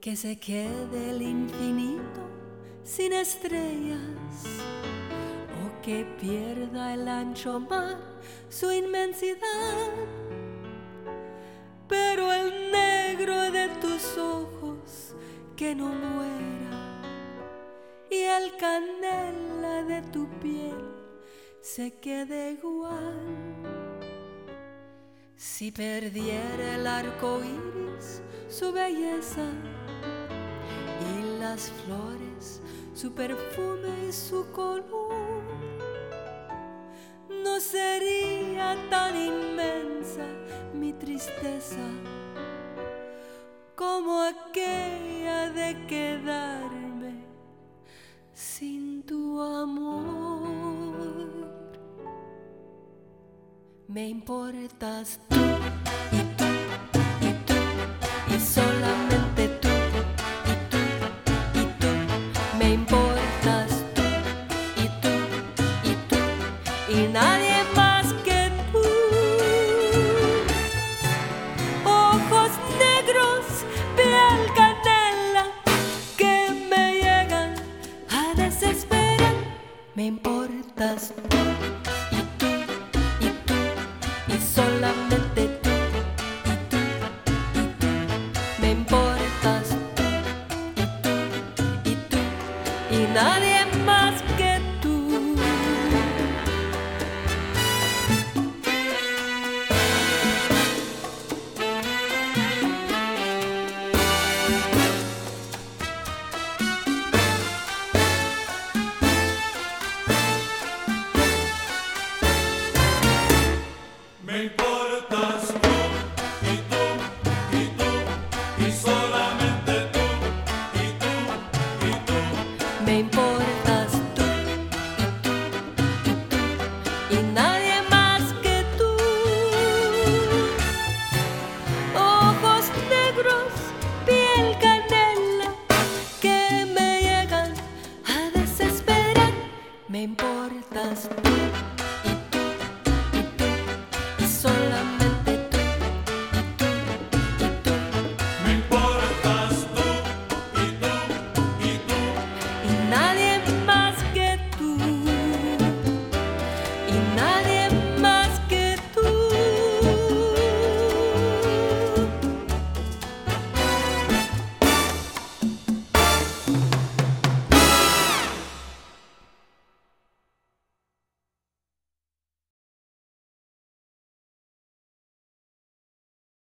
que se quede el infinito sin estrellas, o que pierda el ancho mar su inmensidad. Pero el negro de tus ojos que no muera, y el canela de tu piel se quede igual. Si perdiera el arco iris su belleza, y las flores su perfume y su color, no sería tan inmensa mi tristeza como aquella de quedarme sin tu amor. Me importas tú y tú y tú y solamente tú y tú y tú. Me importas tú y tú y tú y nadie más que tú. Ojos negros, piel canela, que me llegan a desesperar. Me importas tú y tú y tú y solamente tú y tú y tú. Me importas tú y tú y tú y nadie más que tú. Me importas tú y tú y tú y solamente tú y tú y tú. Me importas tú y tú y tú y nadie más que tú. Ojos negros, piel canela, que me llegan a desesperar. Me importas tú